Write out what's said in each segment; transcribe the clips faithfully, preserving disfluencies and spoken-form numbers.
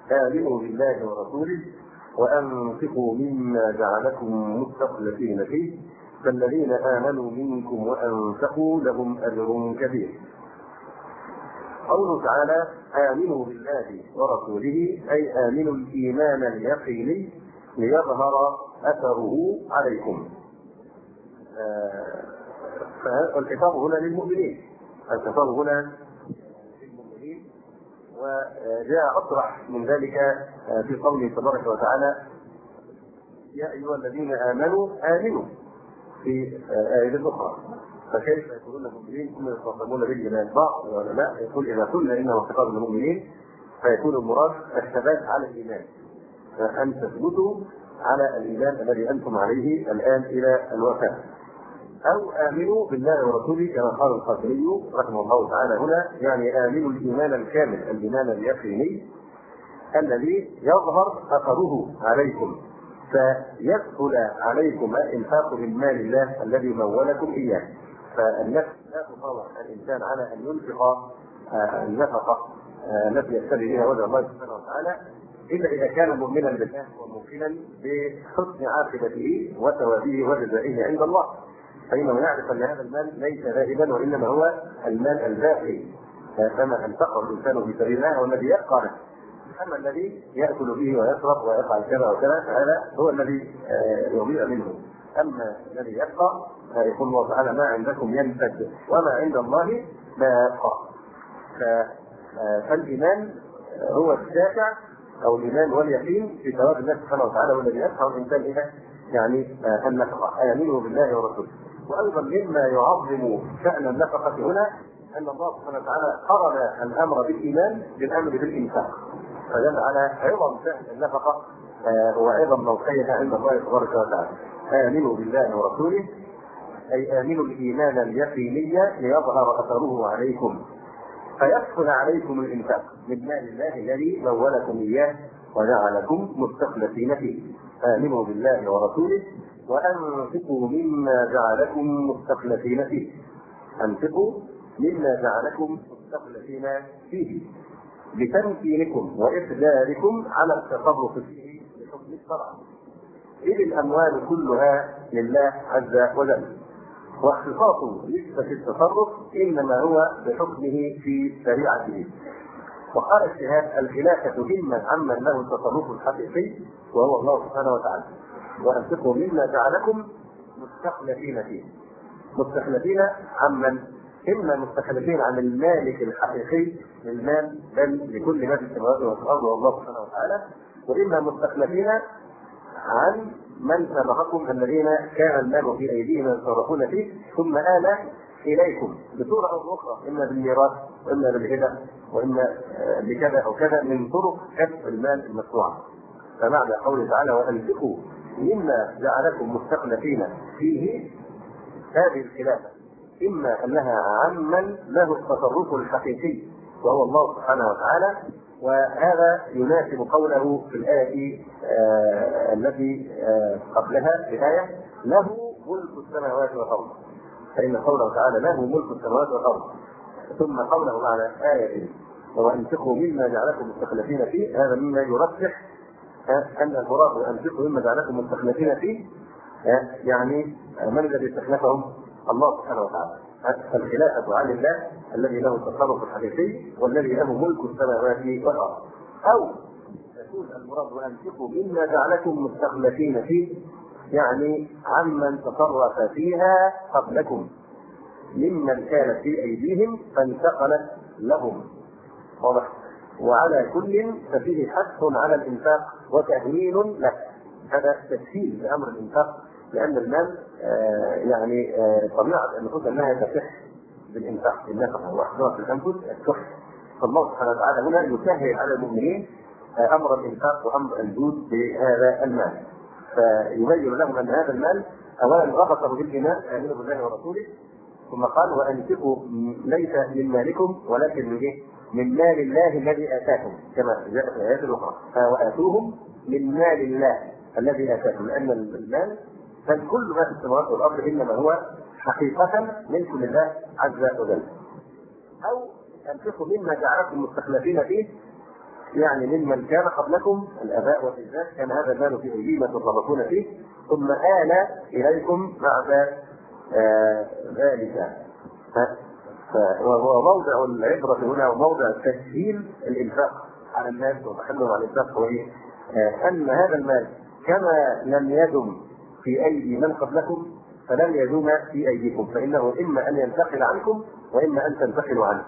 آمنوا بالله ورسوله وأنفقوا مما جعلكم مستخلفين فيه فالذين آمنوا منكم وأنفقوا لهم أجر كبير. قوله تعالى آمنوا بالله ورسوله أي آمنوا الإيمان اليقيني ليظهر أثره عليكم. فالخطاب هنا للمؤمنين، الخطاب هنا للمؤمنين، وجاء أصرح من ذلك في قوله تبارك وتعالى يا أيها الذين آمنوا آمنوا في آية أخرى. فكيف يكونون المؤمنين ثم يخاطبون بالإيمان؟ بعض العلماء يقول إذا قلنا إنه خطاب للمؤمنين فيكون المراد الثبات على الإيمان، أن تثبتوا على الإيمان الذي أنتم عليه الآن إلى الوفاة. أو آمنوا بالله ورسوله كما قال القاسمي رحمه الله تعالى هنا، يعني آمنوا الإيمان الكامل، الإيمان اليقيني الذي يظهر أثره عليكم فيسهل عليكم الإنفاق من مال الله الذي مولكم إياه. فالنفس لا تطاوع الإنسان على أن ينفق النفقة التي يشتري بها وجه الله سبحانه وتعالى إلا إذا كان مؤمنا بالله وموقنا بحسن عاقبته وثوابه وجزائه عند الله، فإنه يعرف أن هذا المال ليس ذاهبا وإنما هو المال الباقي كما أنفقه الإنسان في سبيل الله والذي يبقى له. أما الذي يأكل به ويشرب ويفعل كذا وكذا فهذا هو الذي يضيع منه. أما الذي يبقى يقول الله تعالى ما عندكم ينفد وما عند الله لا يبقى. فالإيمان هو الدافع أو الإيمان واليقين في ثواب الله سبحانه وتعالى والذي يدفع الإنسان إلى يعني النفقة. آمنوا بالله ورسوله. وأيضا مما يعظم شأن النفقة هنا أن الله سبحانه وتعالى قرن الأمر بالإيمان بالأمر بالإنفاق، فدل على عظم شأن النفقة وعظم موقعها عند الله تبارك وتعالى. آمنوا بالله ورسوله أي آمنوا الإيمان اليقيني ليظهر أثره عليكم فيسهل عليكم الإنفاق من مال الله الذي مولكم إياه وجعلكم مستخلفين فيه. آمنوا بالله ورسوله وأنفقوا مما جعلكم مستخلفين فيه. أنفقوا مما جعلكم مستخلفين فيه بتمكينكم وإقداركم على التصرف فيه بحكم الشرع، إذ الأموال كلها لله عز وجل، واختصاص نسبة التصرف إنما هو بحكمه في شريعته. وقال الشهاد الخلافة ممن عمن له التصرف الحقيقي وهو الله سبحانه وتعالى. وأنفقوا مما جعلكم مستخلفين فيه. مستخلفين عمن؟ إما مستخلفين عن المالك الحقيقي للمال بل لكل ما في السماوات والأرض والله سبحانه وتعالى، وإما مستخلفين عن من سبقكم الذين كان المال في أيديهم يتصرفون فيه ثم آل إليكم بصورة أو أخرى، إما بالميراث وإما بالهبة وإما بكذا أو كذا من طرق كسب المال المشروعة. فمعنى قوله تعالى وأنفقوا مما جعلكم مستخلفين فيه، هذه الخلافة إما أنها عمن له التصرف الحقيقي وهو الله سبحانه وتعالى، وهذا يناسب قوله في الآية آه التي آه قبلها الآية له ملك السماوات والأرض، فإن قوله تعالى له ملك السماوات والأرض ثم قوله على آية وأنفقوا مما جعلكم مستخلفين فيه، هذا مما يرجح أن المراد وأنفقوا مما جعلكم مستخلفين فيه يعني من الذي استخلفهم؟ الله سبحانه وتعالى. فالخلافة عن الله الذي له التصرف الحقيقي والذي له ملك السماوات والأرض. أو يكون المراد وأنفقوا مما جعلكم مستخلفين فيه يعني عمن تصرف فيها قبلكم ممن كانت في أيديهم فانتقلت لهم. واضح؟ وعلى كل ففيه حث على الإنفاق وتهيين له. هذا تسهيل لأمر الإنفاق، لأن المال آه يعني آه طبيعة النفوس أنها تصح بالإنفاق، النفقة وأحضار الأنفس الصح. فالله سبحانه وتعالى هنا يسهل على المؤمنين آه أمر الإنفاق وأمر الجود بهذا المال، فيبين لهم أن هذا المال أولا ربطه بالإيمان آمنوا بالله ورسوله، ثم قال وأنفقوا ليس من مالكم ولكن من إيه؟ من مال الله الذي آتاكم كما جاء في الآيات الأخرى، وآتوهم من مال الله الذي آتاكم، لأن المال بل كل ما في السماوات والأرض إنما هو حقيقة ملك لله عز وجل. أو أنفقوا مما جعلكم مستخلفين فيه يعني ممن كان قبلكم الآباء والأجداد كان هذا المال في أيديهم يتصرفون فيه، ثم آل إليكم بعد آه ذلك. وهو موضع العبرة هنا وموضع تسهيل الإنفاق على الناس وتحملهم على الإنفاق، هو إيه؟ آه أن هذا المال كما لم يدم في أيدي من قبلكم فلن يدوم في أيديكم، فإنه إما أن ينتقل عنكم وإما أن تنتقلوا عنه.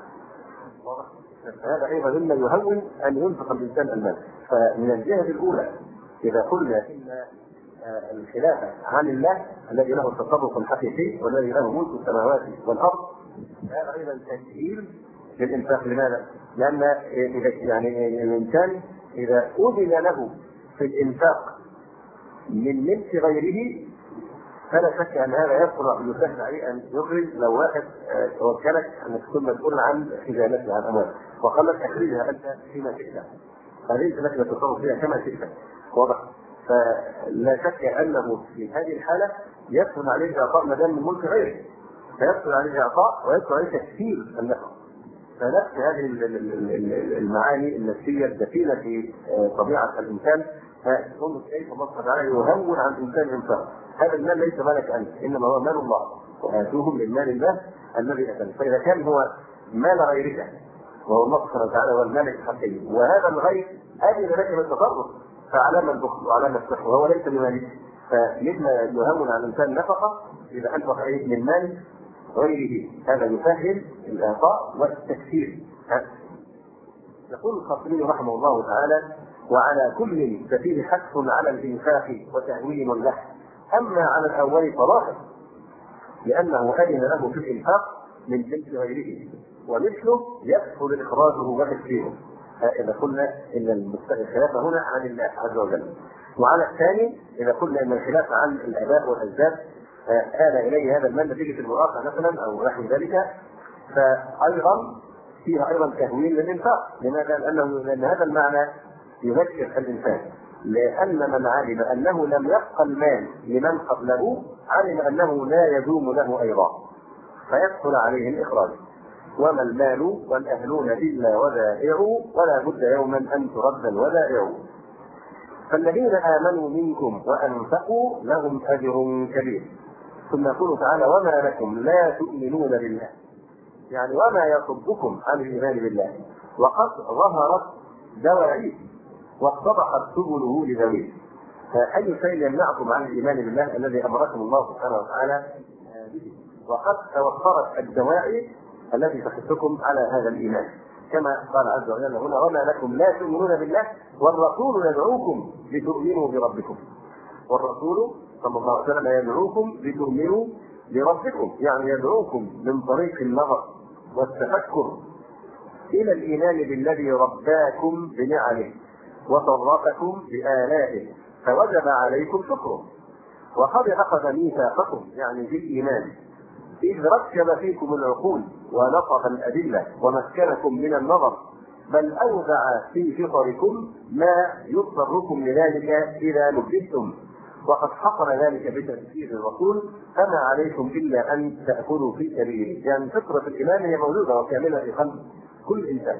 هذا أيضا مما يهون أن ينفق الإنسان المال. فمن الجهة الأولى إذا قلنا إن الخلافة عن الله الذي له التصرف الحقيقي والذي له ملك السماوات والأرض، هذا أيضا تسهيل للإنفاق. لماذا؟ لأن يعني الإنسان إذا أذن له في الإنفاق من ملك غيره فلا شك ان هذا يسهل يسهل عليه ان يخرج. لو واحد توكلك انك تكون مسؤول عن خزانته عن اموالك وقال لك اخرجها انت فيما شئت، هذه لك تتصرف فيها كما شئت، واضح؟ فلا شك انه في هذه الحاله يسهل عليه اعطاء ما دام من ملك غيره، فيسهل عليه اعطاء ويسهل عليه تكثير النفع. فنفس هذه المعاني النفسيه الدفينه في طبيعه الانسان فهم كيف الله تعالى يهون عن الانسان انفاق. هذا المال ليس مالك انت، انما هو مال الله، واتوهم من مال الله الذي اتاك. فاذا كان هو مال غيرك وهو الله سبحانه وتعالى هو المالك الحقيقي، وهذا الغير اذن لك بالتصرف، فعلامه البخل وعلامه الصحه وهو ليس بمالك. فمما يهون على الانسان نفقه اذا انفق عليه من مال غيره، هذا يسهل الاعطاء والتكثير. يقول الخطيبي رحمه الله تعالى: وعلى كل ففيه حث على الانفاق وتهوين له، اما على الاول فلاحظ لانه اذن له في الانفاق من جنس غيره، ومثله يسهل اخراجه وتكفيره. اذا قلنا ان الخلافه هنا عن الله عز وجل. وعلى الثاني اذا قلنا ان الخلافه عن الاباء والاجداد آل اليه هذا المال نتيجه المؤاخذه مثلا او نحو ذلك، فايضا فيها ايضا تهوين للانفاق. لماذا؟ لانه لان هذا المعنى يذكر الانسان، لان من علم انه لم يبق المال لمن قبله علم انه لا يدوم له ايضا، فيسهل عليه الاخراج. وما المال والاهلون الا ودائع، ولا بد يوما ان ترد الودائع. فالذين امنوا منكم وانفقوا لهم اجر كبير. ثم يقول تعالى: وما لكم لا تؤمنون بالله، يعني وما يصدكم عن الايمان بالله وقد ظهرت دواعيه واتضحت سبله لذويه. فاي شيء يمنعكم عن الايمان بالله الذي امركم الله سبحانه وتعالى به، وقد توفرت الدواعي التي تحثكم على هذا الايمان، كما قال عز وجل هنا: وما لكم لا تؤمنون بالله والرسول يدعوكم لتؤمنوا بربكم. والرسول صلى الله عليه وسلم يدعوكم لتؤمنوا بربكم، يعني يدعوكم من طريق النظر والتفكر الى الايمان بالذي رباكم بنعمه وصرفكم بآلائه، فوجب عليكم شكره. وقد اخذ ميثاقكم يعني بالايمان اذ ركب فيكم العقول ونقض الادله ومكنكم من النظر، بل اودع في فطركم ما يضطركم لذلك اذا نبهتم، وقد حصل ذلك بتفسير الرسول، فما عليكم الا ان تاكلوا في سبيله. يعني فطره الايمان هي موجوده وكامله في قلب كل انسان،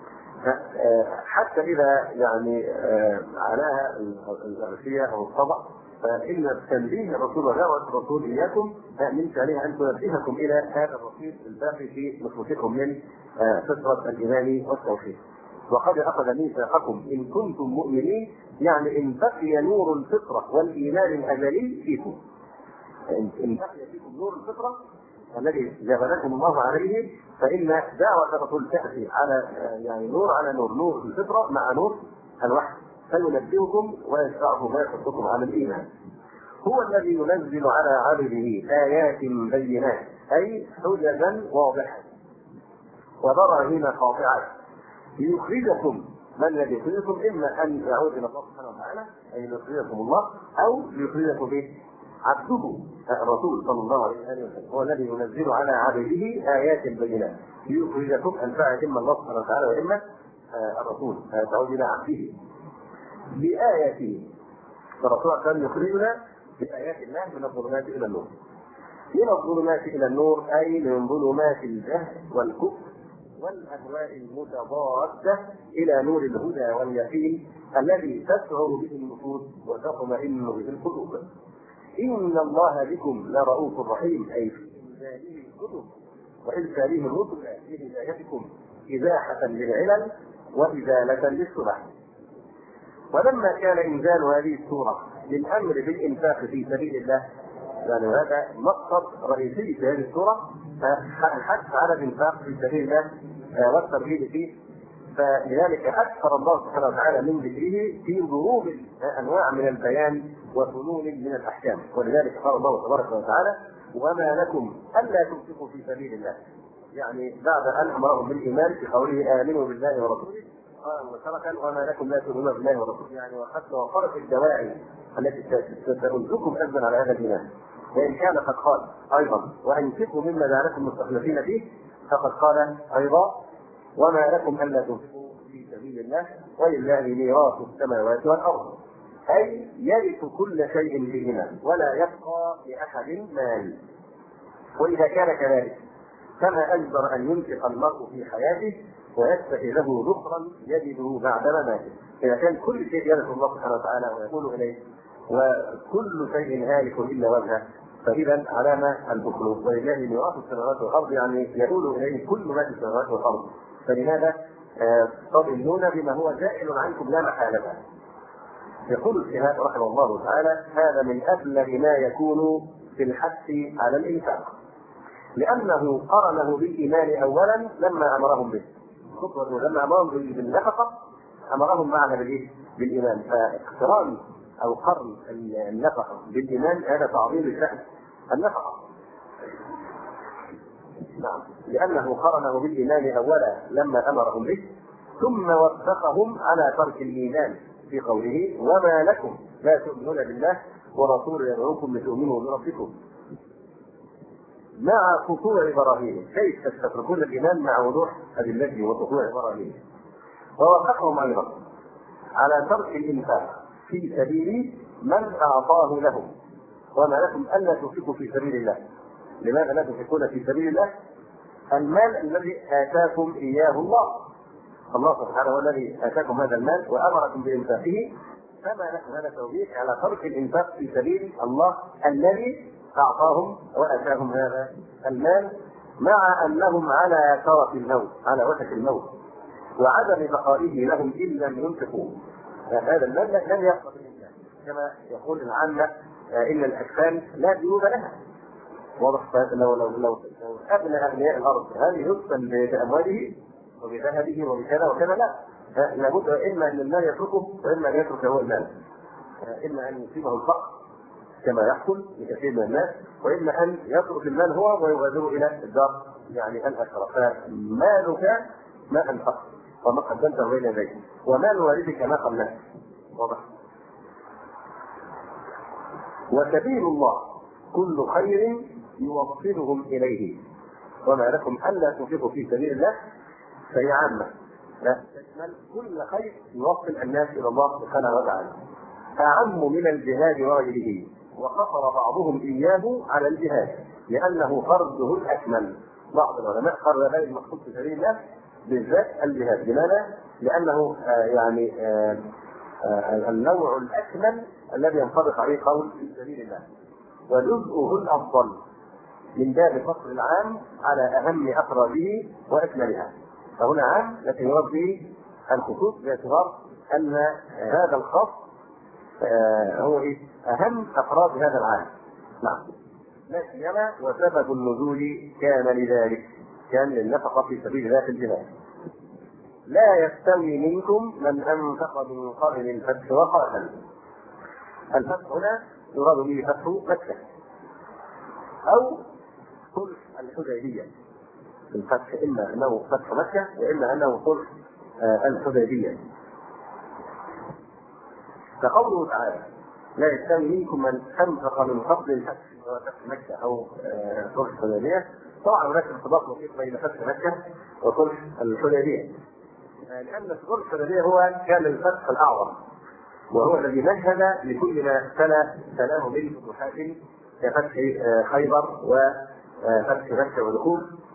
حتى اذا يعني علاها الغشيه او الطبع، فان تنبيه الرسول ودعوه الرسول اياكم من شانها ان تنبهكم الى هذا الرصيد الباقي في نفوسكم من فطره الايمان والتوحيد. وقد اخذ ميثاقكم ان كنتم مؤمنين، يعني ان بقي نور الفطره والايمان الازلي فيكم، ان بقي فيكم نور الفطره الذي جبلكم الله عليه، فان دعوه الرسول تاتي على يعني نور على نور، نور الفطره مع نور الوحي، فينبهكم ويشرعكم ويحثكم على الايمان. هو الذي ينزل على عبده ايات بينات، اي حججا واضحه وبراهين قاطعه ليخرجكم. من الذي يخرجكم؟ اما ان يعود الى الله سبحانه وتعالى اي يخرجكم الله، او يخرجكم به عبده الرسول صلى الله عليه وسلم. هو الذي ينزل على عبده ايات بينات ليخرجكم، انفع اما الله سبحانه وتعالى واما الرسول، تعود الى عبده باياته. فالرسول كان يخرجنا بايات الله من الظلمات الى النور. من الظلمات الى النور اي من ظلمات الجهل والكفر والاهواء المتضاده الى نور الهدى واليقين الذي تشعر به النفوس وتطمئن به القلوب. ان الله بكم لرؤوف رحيم، اي في انزاله الكتب وارساله الرسل لهدايتكم ازاحه للعلل وازاله للشبه. ولما كان انزال هذه السوره للامر بالانفاق في سبيل الله، يعني هذا مقصد رئيسي في هذه السوره، الحث على الانفاق في سبيل الله والترغيب فيه، فلذلك اكثر الله سبحانه وتعالى من ذكره في ضروب انواع من البيان وفنون من الاحكام. ولذلك قال الله تبارك وتعالى: وما لكم الا تنفقوا في سبيل الله، يعني بعد ان امرهم بالايمان في قوله امنوا بالله ورسوله قال وتركا وما لكم لا تؤمنون بالله ورسوله، يعني وحتى وفرت الدواعي التي ستنزلكم اذن على هذا الايمان. وان كان قد قال ايضا وانفقوا مما جعلكم مستخلفين فيه، فقد قال ايضا وما لكم الا تنفقوا في سبيل الله ولله ميراث السماوات والارض، اي يرث كل شيء بهما ولا يبقى لاحد مال. واذا كان كذلك كما اجبر ان ينفق المرء في حياته ويتخذه ذخرا يجده بعد مماته. اذا كان كل شيء يرث الله سبحانه وتعالى ويقول اليه وكل شيء هالك الا وجهه، فاذا علامه البخل. ولله ميراث السماوات والارض، يعني يقول اليه كل ما في السماوات والارض، فلماذا تظنون بما هو زائل عنكم لا محاله؟ يقول الشهاب رحمه الله تعالى: هذا من ابلغ ما يكون في الحث على الانفاق، لانه قرنه بالايمان اولا لما امرهم به، لما امرهم بالنفقه امرهم معنا بالايه؟ بالايمان. فاقتران او قرن النفقه بالايمان هذا تعظيم الشأن النفقه. نعم، لانه قرنه بالايمان اولا لما امرهم به، ثم وفقهم على ترك الايمان في قوله: وما لكم لا تؤمنون بالله ورسوله يدعوكم لتؤمنوا بربكم، مع قطوع براهين. كيف تتركون الايمان مع وضوح ادلته وقطوع براهين؟ ووافقهم ايضا على ترك الانفاق في سبيل من اعطاه لهم. وما لكم الا تنفقوا في سبيل الله. لماذا لا تنفقون في سبيل الله؟ المال الذي اتاكم اياه الله، الله سبحانه هو الذي اتاكم هذا المال وامركم بانفاقه، فما لكم هذا توبيخ على ترك الانفاق في سبيل الله الذي اعطاهم واتاهم هذا المال، مع انهم على شرف الموت، على وشك الموت وعدم بقائه لهم ان لم ينفقوا. هذا المال لن يبقى بالانسان، كما يقول العامه ان الاجسام لا جيوب لها. واضح؟ لو لو لو ابنى اغنياء الارض هل يدفن بامواله وبذهبه وبكذا وكذا؟ لا، لابد اما ان المال يتركه واما ان يترك هو المال، اما ان يصيبه الفقر كما يحصل لكثير من الناس، واما ان يترك المال هو ويغادره الى الدار يعني الاخره. فمالك ما انفقت وما قدمته بين يديك، ومال والدك ما قبلك. واضح؟ وسبيل الله كل خير يوصلهم اليه. وما لكم الا تنفقوا في سبيل الله فهي عامه، لا تشمل كل خير يوصل الناس الى الله سبحانه وتعالى، اعم من الجهاد وغيره. وقصر بعضهم اياه على الجهاد لانه فرضه الاكمل. بعض العلماء قرر ذلك المقصود في سبيل الله بالذات الجهاد. لماذا؟ لانه آه يعني آه آه النوع الاكمل الذي ينطبق عليه قول في سبيل الله، وجزءه الافضل من باب فصل العام على اهم افراده واكملها. فهنا عام لكن يراد به الخصوص باعتبار ان هذا الخاص آه هو ايه؟ اهم افراد هذا العام. نعم. لا سيما وسبب النزول كان لذلك، كان للنفقه في سبيل الله في الجهاد. لا يستوي منكم من انفق من قبل الفتح وقاتل. الفتح هنا يراد به فتح مكه او صلح الحديبيه. الفتح اما انه فتح مكه واما انه صلح آه الحديبيه. كقوله تعالى: لا يستوي منكم من انفق من قبل الفتح وفتح مكه او صلح الحديبيه. طبعا هناك ارتباط وثيق بين فتح مكه وصلح الحديبيه، لان صلح الحديبيه هو كان الفتح الاعظم، وهو الذي مهد لكل ما تلا تلاه من فتوحات كفتح خيبر وفتح مكه ودخول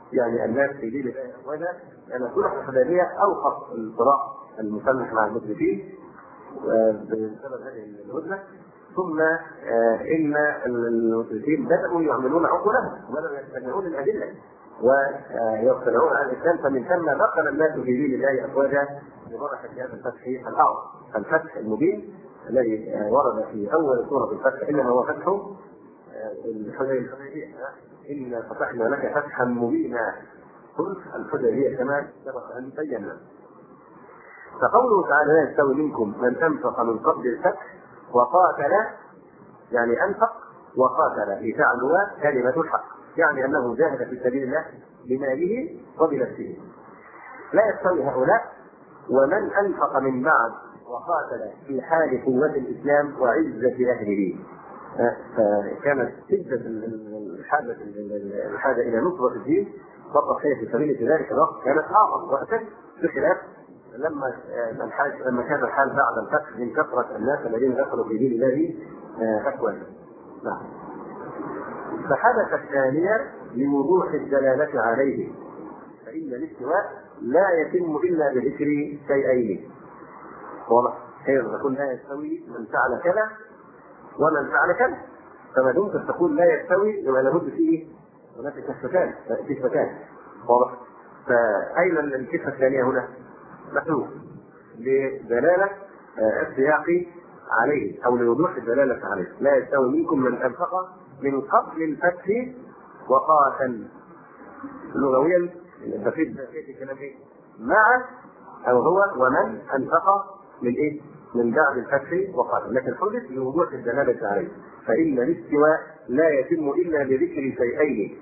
يعني الناس في دين الله افواجا، لان صلح الحديبيه اوقف الصراع المسلح مع المشركين بسبب هذه الهدنه. ثم ان المشركين بداوا يعملون عقولهم وبداوا يتبعون الادله ويقتنعون على الاسلام، فمن ثم دخل الناس في دين الله افواجا ببركه هذا الفتح الاعظم، الفتح المبين الذي ورد في اول سوره الفتح، انما هو فتح الحديبيه، إنا فتحنا لك فتحا مبينا. قل الحديبيه كما سبق ان بينا. فقوله تعالى لا يستوي منكم من انفق من قبل الفتح وقاتل، يعني انفق وقاتل لتعلو كلمه الحق، يعني انه جاهد في سبيل الله بماله وبنفسه. لا يستوي هؤلاء ومن انفق من بعد وقاتل في حال قوه الاسلام وعزه اهله. فكانت شده الحاجه الحاجه الى نصره الدين فقط هي في سبيل في ذلك الوقت كانت اعظم واشد، بخلاف لما الحاج لما كان الحال بعد الفتح من كثره الناس الذين دخلوا في دين الله افواجا. نعم. فحدث الثانيه لوضوح الدلاله عليه، فان الاستواء لا يتم الا بذكر شيئين. واضح؟ حين تقول لا يستوي من فعل كذا ومن فعل كذا، فما دمت تقول لا يستوي يبقى لابد فيه هناك كفتان كفتان. واضح؟ فاين الكفه الثانيه هنا؟ محذوف لدلاله السياق عليه او لوضوح الدلاله عليه. لا يستوي منكم من انفق من قبل الفتح وقاتل. لغويا التفريد في كلام ايه؟ مع او هو ومن انفق من ايه؟ من بعد الفتح وقاتل، لكن حدث لوضوح الدلاله عليه. فان الاستواء لا يتم الا بذكر شيئين،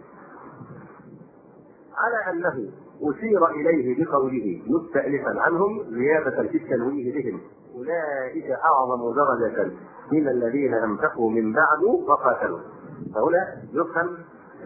على انه أشير إليه بقوله مستأنفا عنهم زيادة في التنويه بهم، أولئك أعظم درجة من الذين أنفقوا من بعد وقاتلوا. فهنا يفهم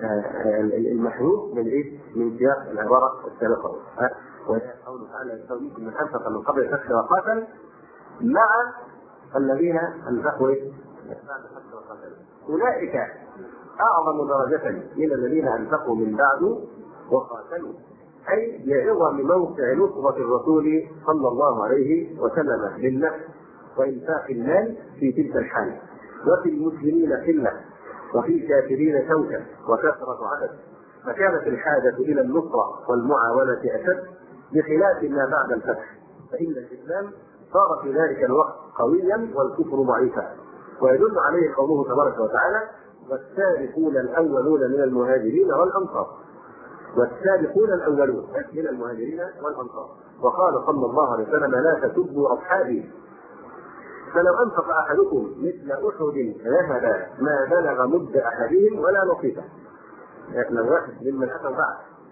المحذوف من إيه؟ من سياق العبارة السابقة، وقوله تعالى يستوي منكم من أنفق من قبل الفتح وقاتل مع الذين أنفقوا بعد الفتح وقاتلوا، أولئك أعظم درجة من الذين أنفقوا من بعد وقاتلوا، أي لعظم موقع نصرة الرسول صلى الله عليه وسلم للنفس وإنفاق المال في تلك الحال، وفي المسلمين قلة وفي الكافرين شوكة وكثرة عدد، فكانت الحاجة إلى النصرة والمعاونة أشد بخلاف ما بعد الفتح، فإن الإسلام صار في ذلك الوقت قويا والكفر ضعيفا. ويدل عليه قوله تبارك وتعالى والسابقون الأولون من المهاجرين والأنصار، والسابقون الأولون من المهاجرين والأنصار. وقال صلى الله عليه وسلم لا تسبوا أصحابي، فلو أنفق أحدكم مثل أحد ذهب ما بلغ مد أحدهم ولا نصيبه. لو واحد ممن أتى بعد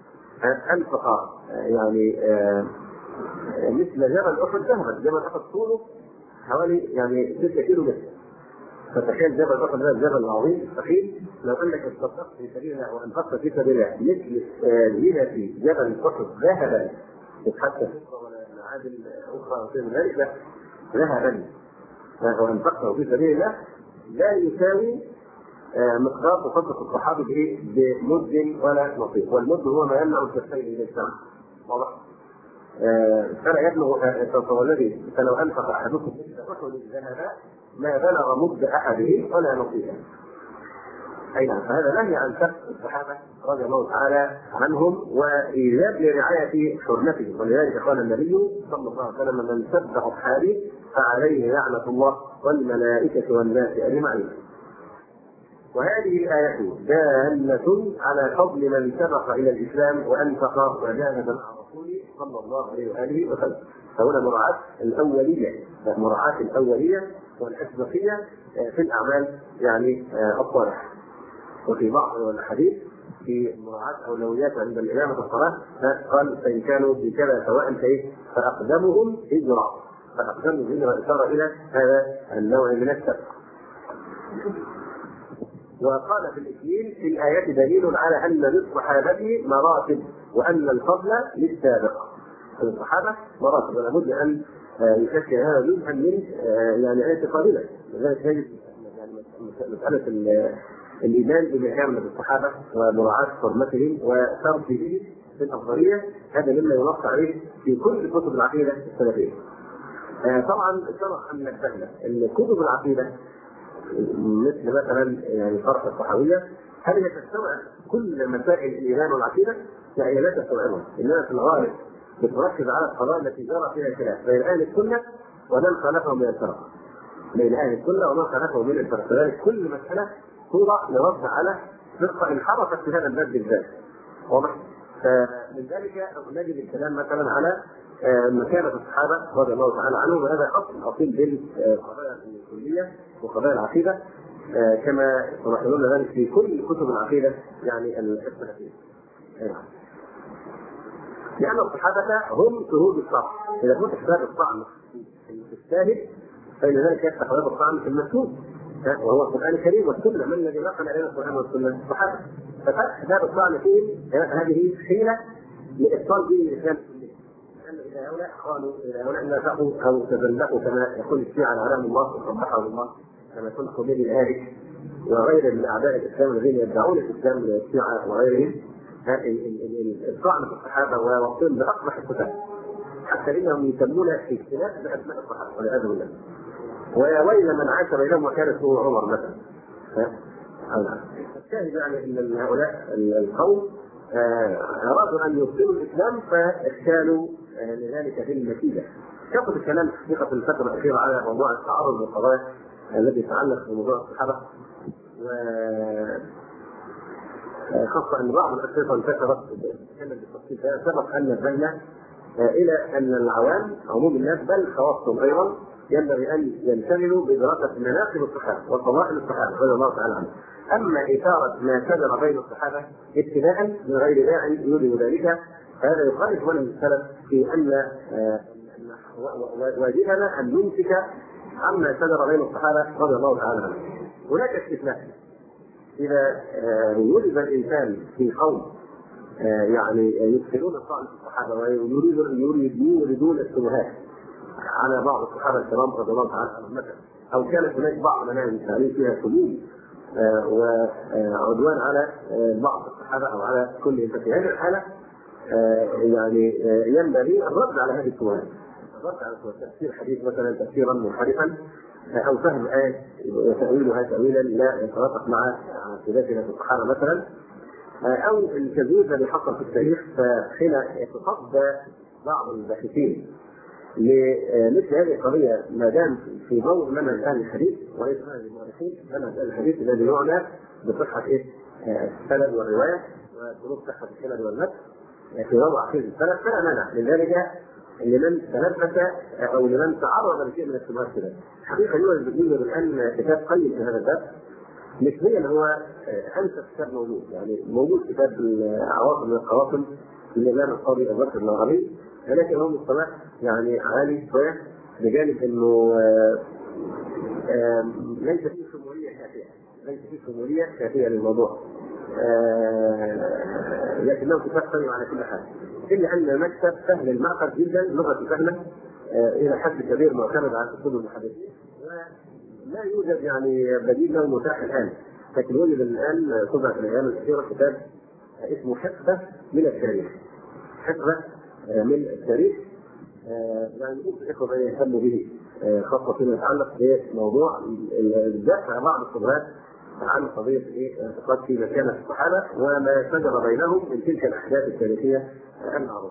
أنفق يعني مثل جبل أحد ذهبا، جبل أحد طوله حوالي يعني ستة كيلو متر، فتخيل جبل أحد هذا الجبل العظيم ثقيل، لو انك تصدقت في سبيل الله وانفقت في سبيل الله مثل زينة جبل أحد ذهبا، حتى فضة ولا معادن أخرى وغير ذلك، ذهبا وانفقته في سبيل الله لا يساوي مقدار تصدق الصحابي بايه؟ بمد ولا نصيب، والمد هو ما يمنع الكفين الى السماء. واضح؟ فلا يبلغ الذي فلو انفق احدكم مثل احد ذهبا ما بلغ مد احده ولا نصيبه. اي نعم، فهذا نهي عن سب الصحابه رضي الله تعالى عنهم وايجاب لرعايه حرمتهم، ولذلك قال النبي صلى الله عليه وسلم من سب اصحابي فعليه لعنه الله والملائكه والناس اجمعين. وهذه الآية دالة على فضل من سبق إلى الإسلام وأنفق وجاهد مع رسوله صلى الله عليه وآله وسلم. فهنا مراعاة الأولية، مراعاة الأولية والأسبقية في الأعمال يعني الصالحة. وفي بعض الحديث في مراعاة أولويات عند الإمامة الصلاة قال فإن كانوا بكذا سواء فإيه فأقدمهم هجرة، فأقدمهم هجرة إشارة إلى هذا النوع من السبق. وقال في الإكليل في الآيات دليل على أن للصحابة مراتب وأن الفضل للسابق. الصحابة مراتب ولا بد أن يشكل هذا جزءا من يعني آية قليلة. لذلك يجب يعني مسألة الايمان بمكانه الصحابه ومراعاه حرمتهم وترتيبهم في الافضليه، هذا مما ينص عليه في كل كتب العقيده السلفيه. آه طبعا سبق ان نتكلم ان كتب العقيده مثل مثلا يعني شرح الطحاويه هل هي تستوعب كل مسائل الايمان والعقيده؟ لا، هي لا تستوعبها، انما في الغالب بتركز على القضايا التي جرى فيها خلاف بين اهل السنه ومن خالفهم من الفرق. بين اهل السنه ومن خالفهم من الفرق، فذلك كل مساله توضع لرد على فرقه انحرفت في هذا الباب بالذات. واضح؟ فمن ذلك نجد الكلام مثلا على مكانة الصحابة رضي الله تعالى عنهم، وهذا أصل أصيل بالقضايا الكلية وقضايا العقيدة كما تلاحظون ذلك في كل كتب العقيدة يعني السلفية. لأن الصحابة هم شهود الصح، إذا كنت حساب الطعن في الشاهد فإن ذلك يفتح باب الطعن في المشهود وهو القرآن الكريم والسنة. من الذي نقل إلينا القرآن والسنة؟ الصحابة. ففتح باب الطعن فيهم هذه حيلة لإبطال دين الإسلام. إذا هؤلاء قالوا إذا هؤلاء نافقوا أو تزندقوا كما يقول الشيعة علام الله وصبحهم الله، كما يقول خميني الهاري وغير من أعداء الإسلام الذين يدعون الإسلام من الشيعة وغيرهم، الطعن في الصحابة ووصفهم بأقبح الكتاب، حتى إنهم يسمون اجتناب بأسماء الصحابة والعياذ بالله. ويا ويل من عاش بينهم وكان اسمه عمر مثلا. الشاهد يعني ان هؤلاء القوم ارادوا ان يبطلوا الاسلام فاحتالوا لذلك بالنتيجه. كثر الكلام حقيقه في الفتره الاخيره على موضوع التعرض للقضايا الذي يتعلق بموضوع الصحابه، وخاصه ان بعض الاشرطه انتشرت بالتفصيل سبق ان نبهنا الى ان العوام عموم الناس بل خواصهم ايضا ينبغي ان ينشغلوا بدراسه مناقب الصحابه وفضائل الصحابه رضي الله تعالى عنهم. اما اثاره ما شجر بين الصحابه ابتداء من غير داعي يوجب ذلك، فهذا يخالف منهج السلف في ان واجبنا ان نمسك عما شجر بين الصحابه رضي الله تعالى عنهم. هناك استثناء، اذا وجد الانسان في قوم يعني يدخلون الطعن في الصحابه ويريدون يريدون الشبهات على بعض الصحابه الكرام رضي الله تعالى عنهم مثلا، او كانت هناك بعض مناهج التعليم فيها سلوك وعدوان على بعض الصحابه او على كل، في هذه الحاله يعني ينبغي الرد على هذه الشبهات، الرد على تفسير حديث مثلا تفسيرا منحرفا او فهم ايه وتاويلها تاويلا لا يتوافق مع عقيدتنا في الصحابه مثلا، او التزويد الذي حصل في التاريخ. فحين يتصدى بعض الباحثين لمثل هذه القضيه ما دام في ضوء منهج اهل الحديث وليس منهج المؤرخين، منهج اهل الحديث الذي يعنى بصحه ايه؟ السند والروايه وشروط صحه السند والمتن في ضوء عقيده السلف، فلا مانع لذلك لمن تلبس او لمن تعرض لشيء من الشبهات كده. حقيقه يوجد يوجد الان كتاب قيم في هذا الباب، نسبيا هو انسب كتاب موجود، يعني موجود كتاب عواصم من القواصم للامام القاضي ابو بكر النووي، ولكن هو مصطلح يعني عالي شويه بجانب انه ليس فيه شموليه كافيه، ليس فيه شموليه كافيه للموضوع، لكنه كتاب قيم على كل حال، الا ان مكتب سهل المعقد جدا، لغه سهله الى حد كبير معتمد على كتب المحدثين، لا يوجد يعني بديل له متاح الان، لكن وجد الان طبع في الايام الاخيره كتاب اسمه حقبه من التاريخ. حقبه من التاريخ يعني يمكن الاخوه يهتموا به، خاصه فيما يتعلق بموضوع الدفع عن بعض الشبهات عن قضيه ايه اعتقاد في مكانه الصحابه وما شجر بينهم من تلك الاحداث التاريخيه المعروفه.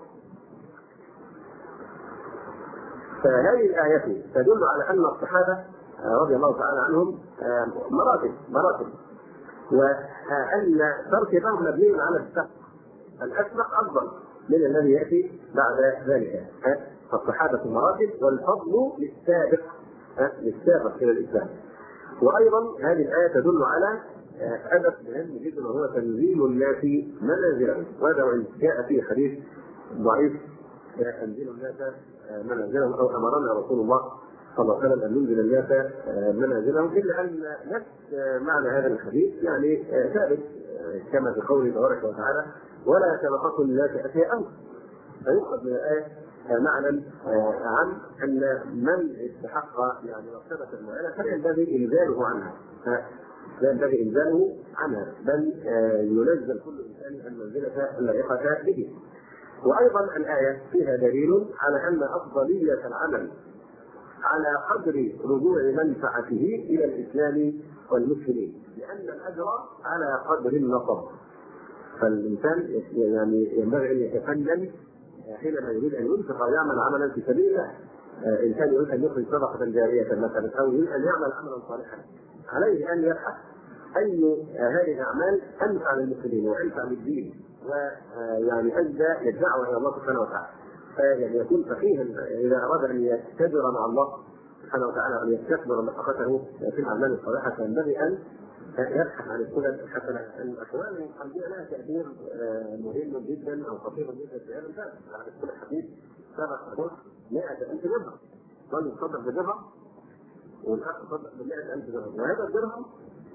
فهذه الايات تدل على ان الصحابه رضي الله تعالى عنهم مراتب مراتب وان ترتيبهم مبني على السبق، الاسبق افضل من الذي ياتي بعد ذلك، فالصحابه مراتب والفضل للسابق للسابق الى الاسلام. وايضا هذه الايه تدل على هدف مهم جدا وهو تنزيل الناس منازلهم، وهذا وان جاء فيه حديث ضعيف تنزيل الناس منازلهم او امرنا رسول الله صلى الله عليه وسلم ان ننزل الناس منازلهم، الا ان نفس معنى هذا الحديث يعني ثابت كما في قوله تبارك وتعالى ولا تبخسوا الناس اشياءهم، فيؤخذ من الايه معنى عن ان من استحق يعني مرتبه معينه فينبغي انزاله عنها. لا ينبغي إنزاله عنها، بل ينزل كل إنسان المنزلة اللائقة به. وأيضا الآية فيها دليل على أن أفضلية العمل على قدر رجوع منفعته إلى الإسلام والمسلمين، لأن الأجر على قدر النصب. فالإنسان يعني ينبغي أن يتفنن حينما يريد أن ينفق أو يعمل عملا في سبيل الله. إنسان يريد أن يخرج صدقة جارية مثلا أو يريد أن يعمل عملا صالحا، عليه أن يبحث أي هذه الأعمال أنفع للمسلمين وأنفع للدين ويعني أجزى الدعوة إلى الله سبحانه وتعالى. فيعني يكون فقيها إذا أراد أن يتجر مع الله سبحانه وتعالى وأن يستثمر نفقته في الأعمال الصالحة، فينبغي أن يبحث عن السنن الحسنة. الأحوال القلبية لها تأثير مهم جدا أو خطير جدا في هذا الباب. على كل حديث سبق مئة ألف درهم، رجل يتصدق بدرهم والآخر يتصدق بمئة ألف درهم، وهذا الدرهم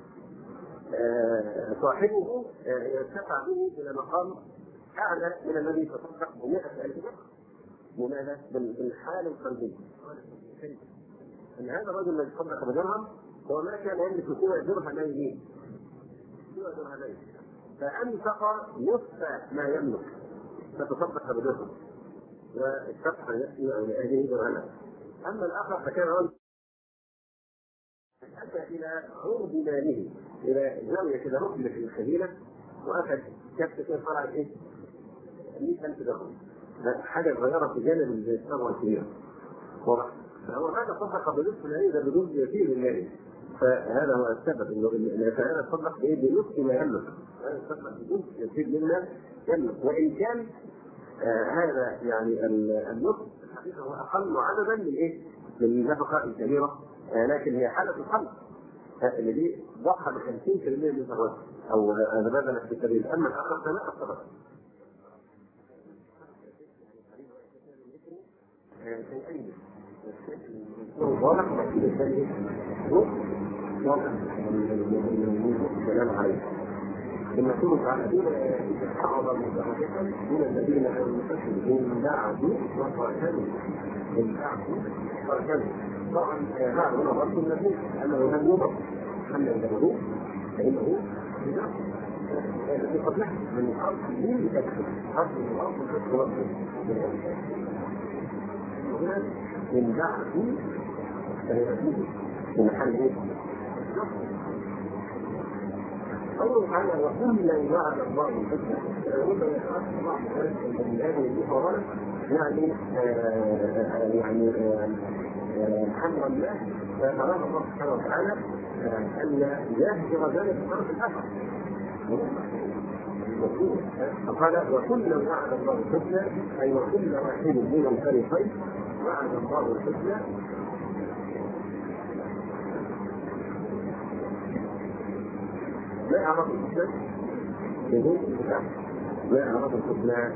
صاحبه يرتفع به إلى مقام أعلى من الذي يتصدق بمئة ألف درهم. لماذا؟ بالحالة القلبية. أن هذا الرجل الذي يتصدق بدرهم هو ما كان يملك سوى درهمين سوى درهمين فأنفق نصف ما يملك فتصدق بدرهم واستقبل لنفسه أو لأهله درهما. أما الآخر فكان رجل أتى إلى عرض ماله إلى زاوية كده ركن في الخزينة وأخذ كبسة كده طلعت إيه؟ مئة ألف درهم، حاجة صغيرة في جانب الثروة الكبيرة. فهو هذا صدق بنصف ماله بدون يسير المال. فهذا هو السبب انه الانسان يتصدق بايه؟ بنصف ما يملك. هذا يتصدق بدون يسير مما يملك، وان كان آه هذا يعني النصف الحقيقه هو اقل عددا من ايه؟ من النفقه الكبيره، آه لكن هي حاله القلب آه اللي دي ضحى ب خمسين بالمئة من ثروته او هذا بذل في سبيل. اما الاخر فلا الصدقه. واضح السلام عليكم. المسؤول تعالى أعظم متحدثا من الذين يستشهدون بعد وقاتلوا من بعد وقاتلوا. طبعا بعد هنا برضه النبي أنه لم يضر أما الجمهور فإنه في قبلها من أصل مين تكفي أصل من أصل تكفي من بعد في محل ايه؟ قوله تعالى وكلا وعد الله الحسنى. ربما يتعرف بعض من هذه الإشارات يعني يعني حمر الله، فأراد الله سبحانه وتعالى أن يهجر ذلك الطرف الآخر. فقال وكلا وعد الله الحسنى، أي وكل واحد من الفريقين وعد الله الحسنى. لا أعرف الحسنى بدون الكتاب، لا أعرف الحسنى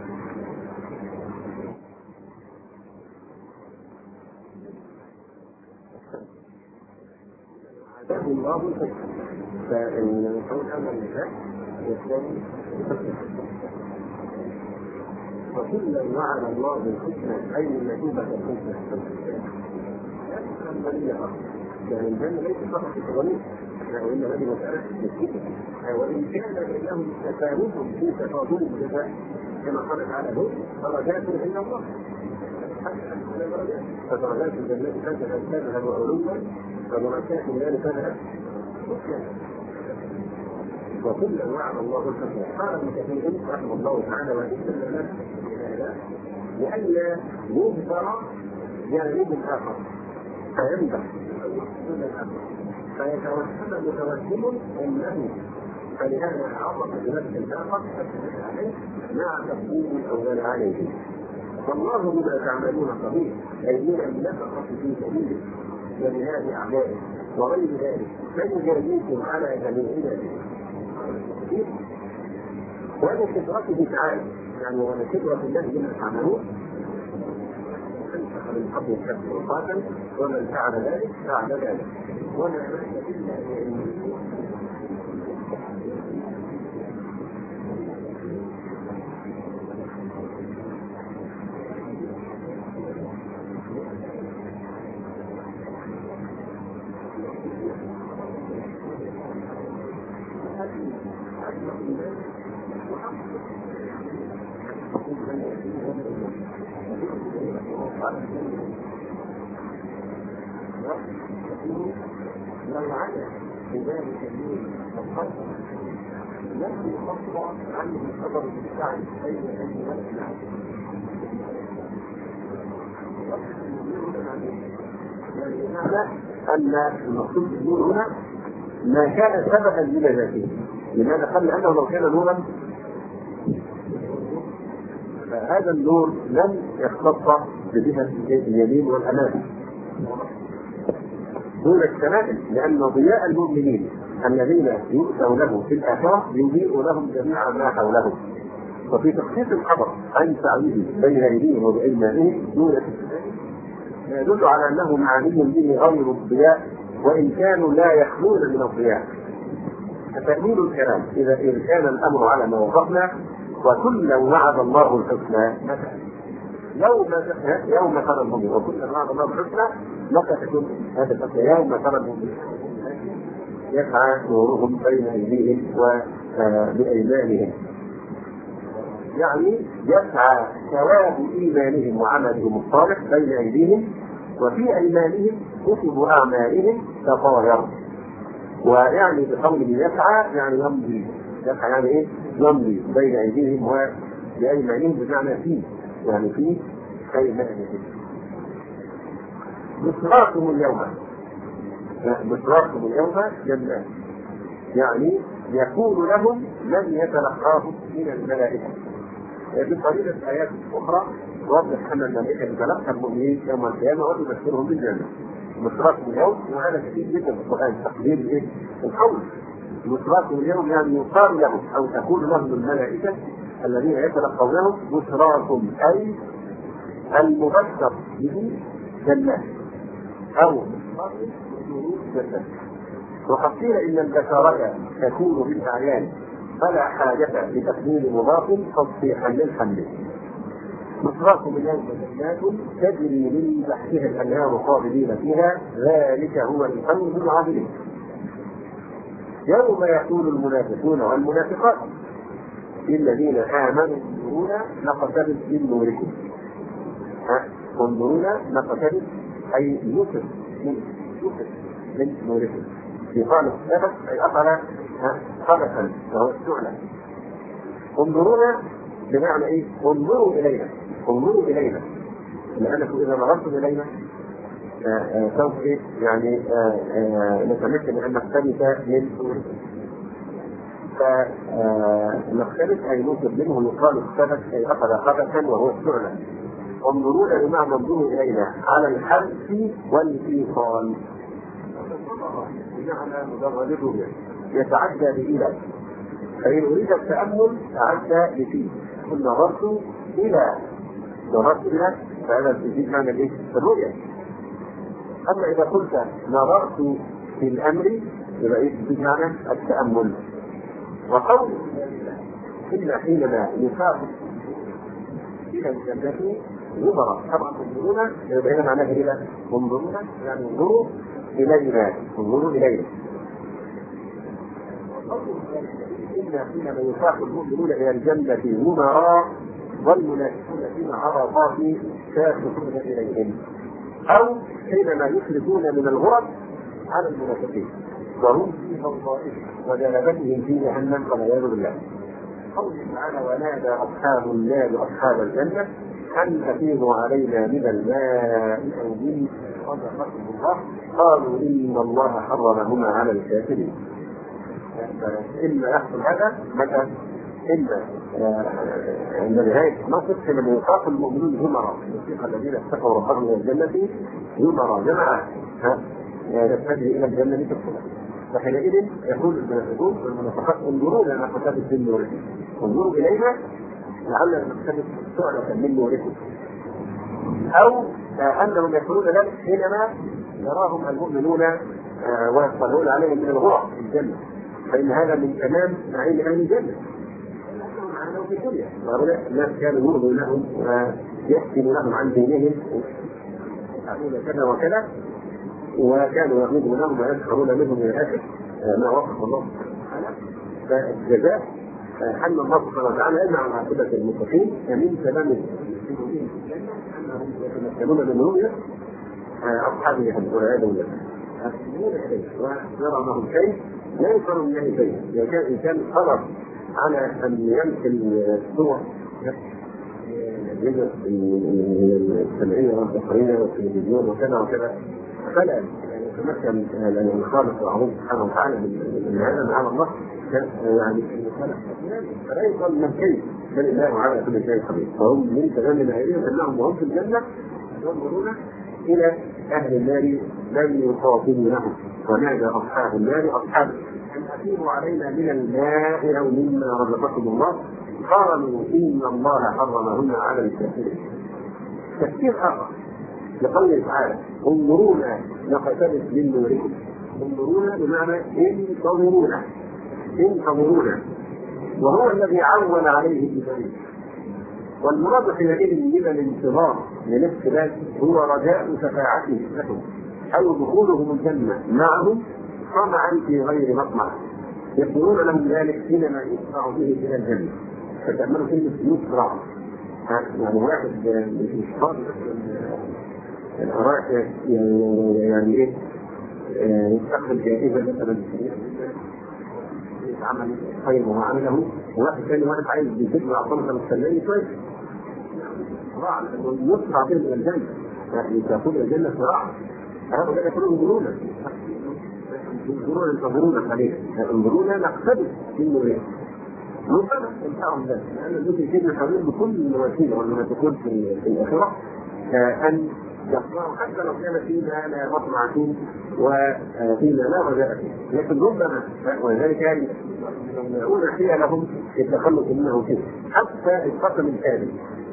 عاده الله الحسنى. فإن قول أمر النساء يكون وكلا وعد الله الحسنى أي النتيجة الحسنى. يعني الجنة ليس فقط في الغنيم، وإن هذه مسألة مسكتة، وإن كان بينهم تفاوت في تفاضل الجزاء كما قال تعالى هو درجات عند الله. فدرجات الجنة تذهب تذهب علوا ودرجات النار تذهب سفلا. وكلا وعد الله الحسنى. قال ابن كثير رحمه الله تعالى وإن الناس لئلا يظهر جانب آخر فينبغي فيتوهم متوهم انه فلهذا عرف بنفس الاخر عليه مع تقديم الاول عليه. والله بما تعملون خبير، اي من النفقه في سبيله وبهذه اعماله وغير ذلك فيجازيكم على جميع ذلك. وهذا قدرته تعالى، يعني وهذا قدره الله بما تعملون من قبل الكسب والقاتل، ومن فعل ذلك بعد ذلك وما مات الا أن المقصود بالنور هنا ما كان سببا لنجاته. لماذا؟ قال لأنه لو كان نورا فهذا النور لم يختص بجهة اليمين والأمام دون الشمائل، لأن ضياء المؤمنين الذين يؤتوا له في الآخرة يضيء لهم جميع ما حولهم. وفي تخصيص الخبر عن سعيه بين أيديهم وبأيمانهم دون الشمائل يدل على أنه معني به غير الضياء وإن كانوا لا يخلون من الضياء. فتأمين الكلام إذا كان الأمر على ما وصفنا وكلا وعد الله الحسنى يوم يوم ترى المؤمن وكلا وعد الله الحسنى متى تكون هذا الحسنى؟ يوم ترى المؤمن يسعى نورهم بين أيديهم وبأيمانهم، يعني يسعى ثواب إيمانهم وعملهم الصالح بين أيديهم وفي أيمانهم كتب أعمالهم تطاير. ويعني بقوله يسعى يعني يمضي، يسعى يعني إيه؟ يمضي بين أيديهم وبأيمانهم بمعنى فيه، يعني فيه أيمانهم. بشراكم اليوم بشراكم اليوم جنات، يعني يكون لهم من يتلقاه من الملائكة. بطريقة آيات أخرى توضح أن الملائكة تتلقى المؤمنين يوم القيامة وتبشرهم بالجنة. بشراكم اليوم وهذا كثير جدا في القرآن تقدير الإيه؟ القول. بشراكم اليوم يعني يقال لهم أو تكون لهم الملائكة الذين يتلقونهم بشراكم أي المبشر به جنات أو جنات. وقد قيل إن البشارة تكون بالأعيان فلا حاجة لتقديم مضاف تصحيحا للحمل. بشراكم اليوم جنات تجري من تحتها الأنهار خالدين فيها ذلك هو الفوز العظيم. يوم يقول المنافقون والمنافقات للذين آمنوا انظرونا نقتبس من نوركم. انظرونا نقتبس أي يوسف من يوسف من نوركم. يقال السبب أي أخذ خبثا وهو السعلى. انظرونا بمعنى إيه؟ انظروا إلينا، انظروا إلينا لأنكم إذا نظرتم إلينا سوف إيه؟ يعني نتمكن أن نختلف من نوركم. فنختلف أي نوصف منه يقال السبب أي أخذ خبثا وهو السعلى. انظرونا بمعنى انظروا إلينا على الحذف والإيصال بمعنى مجرد الرؤية يتعدى بإلى. فإن أريد التأمل أعدى لفيه قل نظرت إلى نظرت إلى فهذا يزيد معنى الإيه؟ الرؤية. أما إذا قلت نظرت في الأمر يبقى إيه يزيد معنى التأمل. وقول إلا حينما يخاف إلى الجنة نظرة طبعا انظرونا يبقى هنا معناه إلى انظرونا يعني انظروا إلينا انظروا إلينا. إن حينما يساق المؤمنون إلى الجنة نظرا والمنافقون فيما عرضات ساقطون إليهم، أو حينما يخرجون من الغرب على المنافقين وهم في فوضائهم وجلبتهم في جهنم والعياذ بالله. قوله تعالى ونادى أصحاب النار أصحاب الجنة أن أفيضوا علينا من الماء أو من رزقكم الله قالوا إن الله حرمهما على الكافرين. إما يحصل هذا متى؟ إما عند نهاية مصر حينما يخاف المؤمنون زمرا الوثيق الذين اتقوا ربهم إلى الجنة زمرا جماعة تتجه إلى الجنة تدخلها. فحينئذ يقول المنافقون والمنافقات انظرونا ما كتبت من نوركم انظروا إلينا لعلنا نكتبت سؤلة من نوركم. أو أنهم يقولون ذلك حينما يراهم المؤمنون ويطلعون عليهم من الغرف في الجنة، فإن هذا من تمام نعيم أهل الجنة. نحن في الدنيا وهؤلاء الناس كانوا يرضوا لهم ويحكموا لهم عن دينهم يفعلون كذا وكذا وكانوا يغضبون لهم ويسخرون منهم إلى الآخر ما وصف الله سبحانه. فالجزاء أن الله سبحانه وتعالى يجعل عاقبة المتقين من تمام المسلمين أنهم يتمكنون من رؤية أصحابهم والعياذ بالله. ويرى معهم شيء لا يقر من أي شيء، إذا كان إنسان قدر على أن يمثل الصور السمعية والبصرية والتلفزيون وكذا وكذا، فلا يتمكن أن يخالف الله سبحانه وتعالى بالعلم على الله يعني فلا يقر من شيء، بل الله على كل شيء قدير. فهم من تمام الآية أنهم وهم في الجنة ينظرون إلى أهل النار لم يخاطبوا لهم، ونادى أصحاب النار أصحاب أن أفيضوا علينا من الماء أو مما رزقكم الله، قالوا إن الله حرمهن على الكافرين. تفسير آخر لقوله تعالى انظرونا نقتبس من نوركم. انظرونا بمعنى انتظرونا انتظرونا، وهو الذي عون عليه الإبراهيم. والمراد حينئذ من الانتظار للاختلاف هو رجاء شفاعته لهم أو دخولهم الجنة معهم طمعا في غير مطمع، يقولون لهم ذلك حينما يسرع به إلى الجنة. فتأملوا كلمة يسرع، يعني واحد مش فاضي الآراء يعني إيه يستخدم جائزة مثلا عمل خير وما عمله، وواحد ثاني واحد عايز يجيب له عصامة مستنيه كويس يسرع به إلى الجنة، يعني تكون الجنة سرعة. هؤلاء يقولون انظرونا انظرونا انتظرونا قليلا، انظرونا نقتبس من نورنا. ربما ينفعهم ذلك، لأن الذي يجب حوالين بكل وسيلة ولما تكون في الآخرة أن يقرأوا حتى لو كان فيما لا مطمع فيه وفيما لا رجاء فيه، لكن ربما ولذلك يعني يقول فيها لهم التخلص منه فيه حتى القسم الثاني.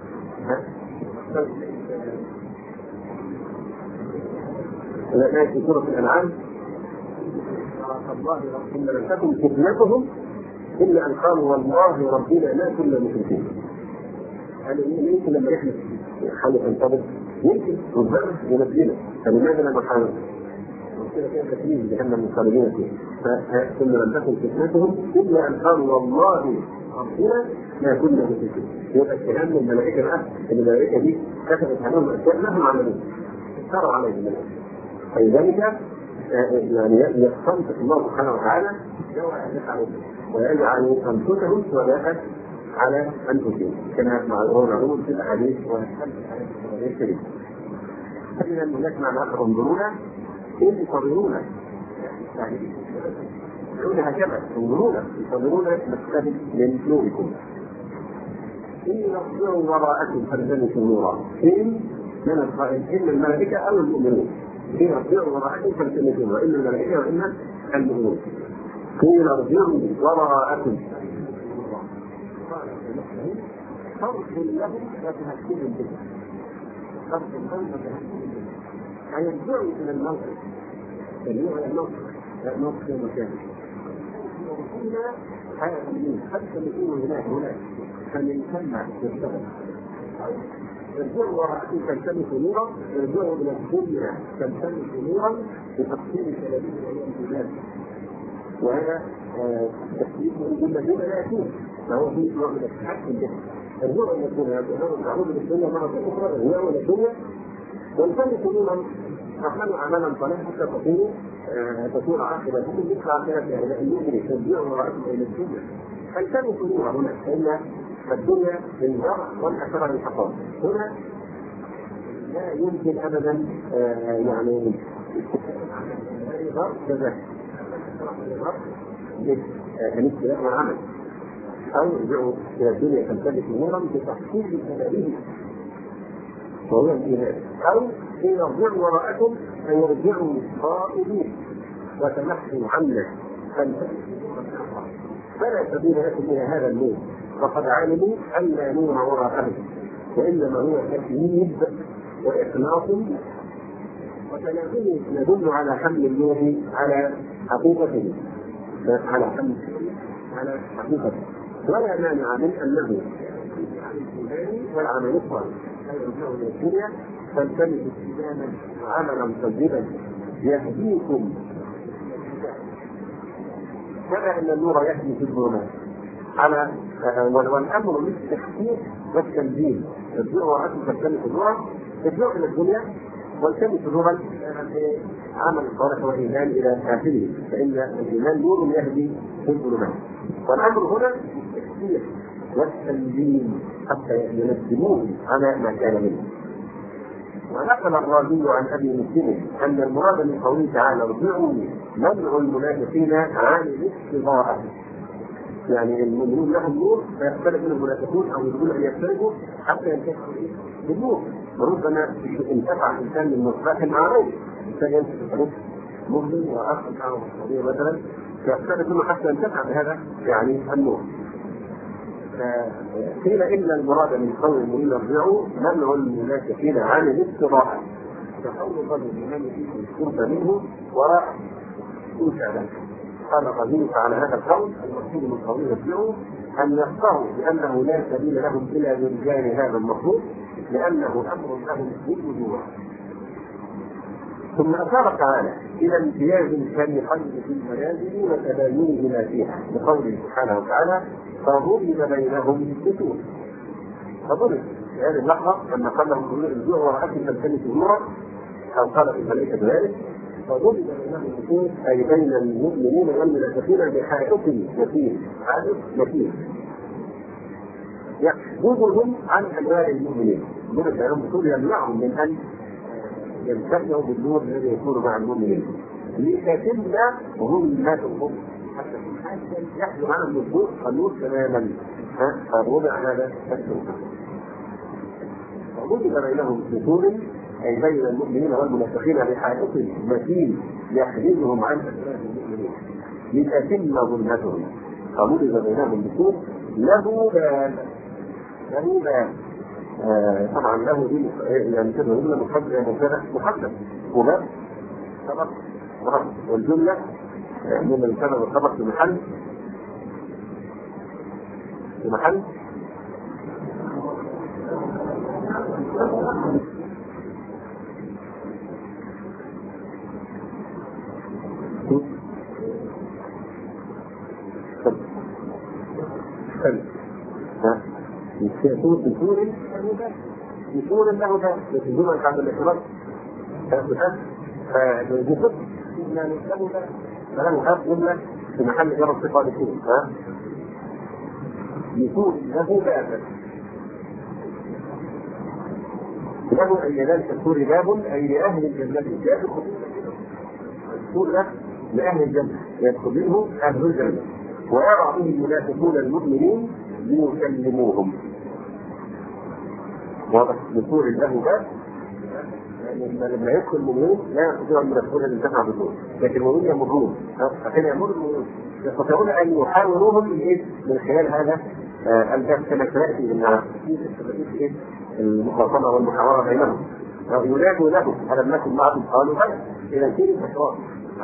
الآية في سورة الأنعام الله إن لم تكن فتنتهم إلا أن قالوا والله ربنا ما كنا مشركين. هذا يمكن لما يحدث حال ينتظر يمكن ربما ينزله، فلماذا لا نحاول؟ وكذا كان تكليف جهنم المخالفين فيه. ثم لم تكن فتنتهم إلا أن قالوا والله ربنا ما كنا مشركين. يبقى الكلام الملائكة بقى الملائكة دي كتبت عنهم أشياء لهم عملوها اختاروا عليهم الملائكة. فلذلك يعني يستنطق الله سبحانه وتعالى ويجعل أنفسهم شهداء على أنفسهم كما معلوم في الأحاديث والحديث. فإذا هناك معنى آخر انظرونا انتظرونا، يعني يقول هكذا انظرونا انتظرونا نقتبس من نوركم. إن يرجعوا وراءكم فالتمسوا نورا. إن من القائل إن الملائكة أو المؤمنون. إن يرجعوا وراءكم فالتمسوا نورا، إن الملائكة وإن المؤمنون. إن يرجعوا وراءكم فرق لهم وتهكم به. فرق لهم وتهكم به. فيرجعوا إلى الموقف. يرجعوا إلى الموقف. لا موقف مكان. ورسولنا حياتين حتى يكونوا هناك هناك فمن ثم يشتغل. يرجعوا وراءكم تلتمسوا نورا، يرجعوا إلى الدنيا تلتمسوا نورا بتقسيم سلامين والامتداد. وهذا تقسيم من الذين لا يكون، فهو في نوع من التحكم به. يرجعوا إلى الدنيا، يرجعون تعود بالدنيا مرة أخرى، يرجعوا إلى الدنيا والتمسوا نورا، اعملوا أعمالا صالحة حتى تكونوا تكون عاقبتكم مثل عاقبة هؤلاء المؤمنين. ترجعوا وراءكم إلى الدنيا فالتمسوا نورا هنا، فإن الدنيا للزرع والآخرة للحقائق. هنا لا يمكن أبدا يعني غرب كذا الاستلاء والعمل، أو يرجعوا إلى الدنيا تلتمسوا نورا بتحصيل سببه وهو الإيمان، أو إن يرجعوا وراءكم أن يرجعوا خائبين وتمحوا عنا فلا سبيل لكم إلى هذا النور، وقد علموا أن لا نور وراءهم وإنما هو تكذيب وإخلاص وتلازم يدل على حمل النور على حقيقته على حمل على حقيقته، ولا مانع من أنه والعمل الصالح يرجعوا إلى الدنيا فالتمسوا استداما وعملا طيبا يهديكم كما ان النور يهدي في الظلمات على والامر للتخفيف والتنزيل. الضوء ورأته تلتمس نورا، الضوء الى الدنيا والتمس نورا عمل الصالح والايمان الى اخره، فان الايمان نور يهدي في الظلمات. والامر هنا للتخفيف والتنزيل حتى ينزلوه على ما كان منه. ونقل الرازي عن ابي مسلم ان المراد من قوله تعالى ارجعوا منع المنافقين عن الاستضاءة، يعني المؤمنون لهم نور فيختلف منهم المنافقون او يقولون ان يختلفوا حتى ينتفعوا بالنور. وربما انتفع الانسان من مصباح مع غيره، الانسان ينتفع مؤمن واخ او صديق مثلا فيختلف منه حتى ينتفع بهذا يعني النور. قيل ان المراد من قول المؤمنين ارجعوا منع المنافقين عن الاستضاءة، فقول الرجل بمن فيه الشرب منه وانشا له. قال الرجل على هذا القول المقصود من قوله ارجعوا ان يفقهوا بانه لا سبيل لهم الى ارجاء هذا المطلوب لانه امر لهم بالوجوه. ثم اشار تعالى الى امتياز الفريقين في المنازل وتباينه ما فيها بقوله سبحانه وتعالى فضرب بينهم بسور. فضرب في هذه اللحظه لما قال لهم الجوع ورأته تلتمس نورا او قال في فليس بذلك، فضرب بينهم بسور اي بين المؤمنين والمنافقين بحائط متين، حائط متين يحجبهم عن انوار المؤمنين. ضرب بينهم بسور يمنعهم من ان ينتفعوا بالنور الذي يكون مع المؤمنين لتتم ظلمتهم حتى يحجب عنهم الضوء النور تماما. فوضع هذا السور فوضع بينهم بسور اي بين المؤمنين والمنافقين بحائط متين يحجبهم عن انوار المؤمنين لتتم ظلمتهم. فوضع بينهم بسور له باب له باب آه طبعا له دي يعني كده جمله مقدمه محدد وباب سبق سبق والجمله من الكلمه والسبق في محل في محل ها يكون بسور بسور له ذات لكن دون بعد الاعتراض فبيجب يعني له ذات فله ذات جملة في محل جرى الصفة بسور ها بسور له ذات له أي ذلك السور باب أي لأهل الجنة جاب السور له لأهل الجنة يدخل منه أهل الجنة ويرى به المنافقون المؤمنين ليكلموهم. واضح بسور له باب يعني لما يدخل المؤمنين لا يستطيع المنافقون ان ينتفعوا بالنور لكن المؤمنين يمرون فكان يمر المؤمنون يستطيعون ان يحاولوهم من خلال هذا الباب كما سياتي ان في المخاصمه والمحاوره بينهم ينادوا له الم نكن معكم قالوا بلى اذا كيف الاشراف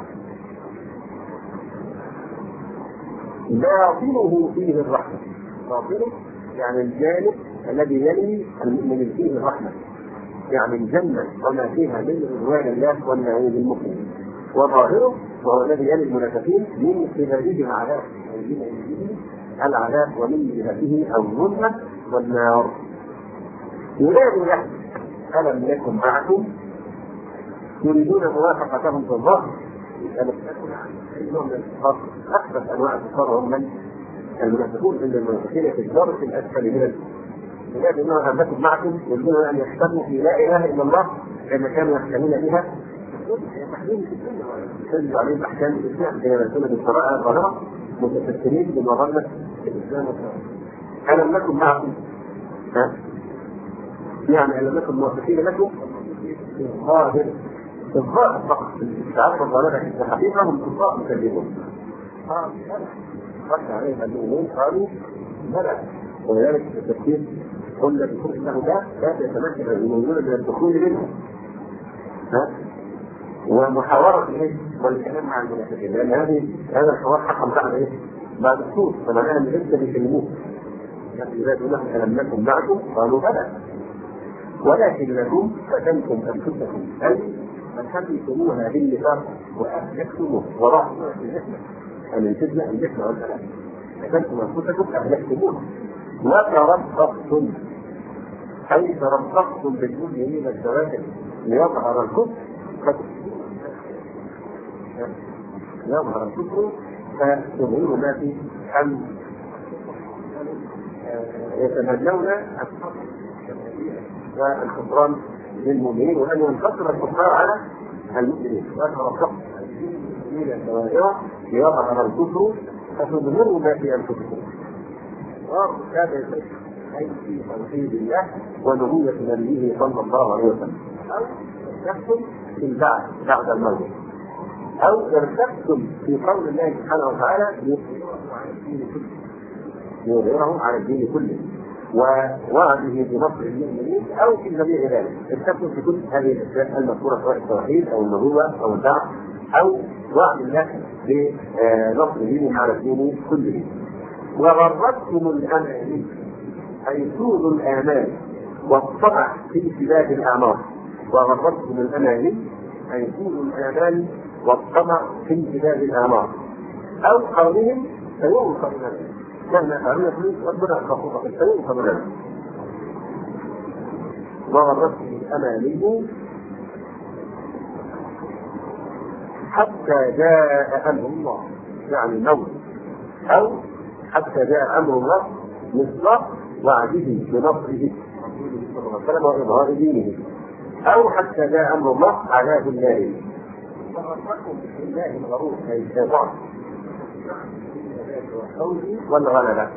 باطنه فيه الرحمه. باطنه يعني الجانب الذي يلي المؤمن فيه الرحمه يعني الجنه وما فيها من رضوان الله والنعيم المقيم. وظاهره وهو الذي يلي المنافقين من خلاله العذاب العذاب ومن جهته الظلمه والنار. ينادي له الم نكن معكم يريدون موافقتهم في الظاهر أكثر أنواع الكفار هم من المنافقون عند المنافقين في الدرك الأسفل من الدين. لذلك إنه أنكم معكم يريدون أن يحتموا في لا إله إلا الله كما كانوا يحتمون بها تحليل في الدنيا يشجع عليهم أحكام الإسلام كما يكون بالقراءة الظاهرة متفكرين بمظلة الإسلام والسلام. ألم نكن معكم ها؟ يعني ألم نكن موافقين لكم في الظاهر في الظاهر فقط تعرف الظاهرة في الحقيقة هم كفار مكذبون. رد عليهم المؤمنين قالوا بلى ولذلك في التفسير قلنا بكل انه لا لا يتمكن المؤمنون من الدخول منه ها ومحاورة ايه والكلام مع المنافقين لان هذه هذا الحوار حقا بعد ايه؟ بعد الصوت فمعناها ان لسه بيكلموه لكن اذا قلنا لهم الم نكن معكم قالوا بلى ولكن لكم فتنتم انفسكم اي فحدثوها بالنفاق واهلكتموه وراحوا في الاسم أن ينتجنا الجسم والكلام. قتلتم أنفسكم أهلكتموها وتربصتم، أي تربصتم بالمؤمنين الكواكب ليظهر الكفر يظهر الكفر فتظهروا ما في أن يتمنون والكفران للمؤمنين وأن ينتصر الكفار على المؤمنين وتربصتم بالمؤمنين الكواكب ليظهر الكفر فتظهروا ما في أنفسكم. وهذا أي في توحيد الله ونبوة نبيه صلى الله عليه وسلم، أو ارتبتم في البعث بعد الموت، أو ارتبتم في قول الله سبحانه وتعالى يظهره على الدين كله ووعده بنصر المؤمنين، أو في جميع ذلك. ارتبتم في كل هذه الأشياء المذكورة سواء التوحيد أو النبوة أو البعث أو وعد الله بنصر دينه على الدين كله. وغرتكم الأماني أي سوء الآمال والطمع في امتداد الأعمار. وغرتكم الأماني أي سوء الآمال والطمع في امتداد الأعمار، أو قولهم سيغفر لنا كان فعلنا فلوس ربنا يخفض سيغفر لنا. وغرتكم الأماني حتى جاء أمر الله يعني الموت، أو حتى جاء أمر الله مثل وعده بنصره صلى الله عليه وسلم وإظهار دينه، أو حتى جاء أمر الله عذاب الله. فغركم بالله الغرور أي الشيطان والغلبة.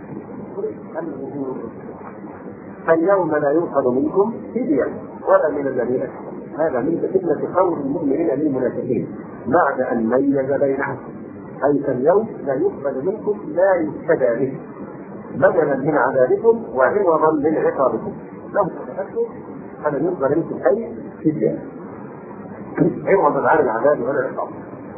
فاليوم لا يؤخذ منكم فدية ولا من الذين، هذا من فتنة قول المؤمنين للمنافقين بعد أن ميز بينهم، أي فاليوم لا يقبل منكم لا يفتدى به بدلا من عذابكم وعوضا من عقابكم. لو تذكرتم فلن يقبل منكم أي فدية عوضا عن العذاب ولا العقاب.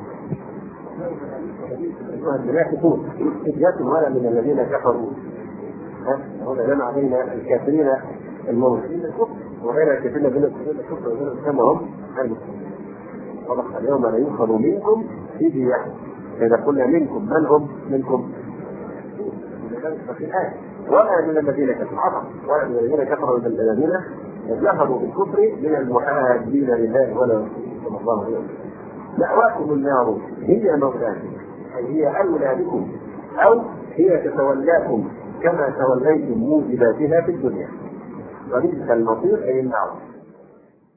أيها المنافقون فدية ولا من الذين كفروا. هنا لنا علينا الكافرين الموجودين الكفر وغير الكافرين بين الكفر وغير الإسلام وهم المسلمين. واضح اليوم لا يؤخذ منكم فدية. إذا قلنا منكم من هم منكم في الآية ولا من الذين كفروا ولا من الذين كفروا من الذين جهروا بالكفر من المحادين لله ولا صلى الله عليه وسلم. مأواكم النار هي مولاكم أي هي أولى بكم، أو هي تتولاكم كما توليتم موجباتها في الدنيا، وبئس المصير أي النار.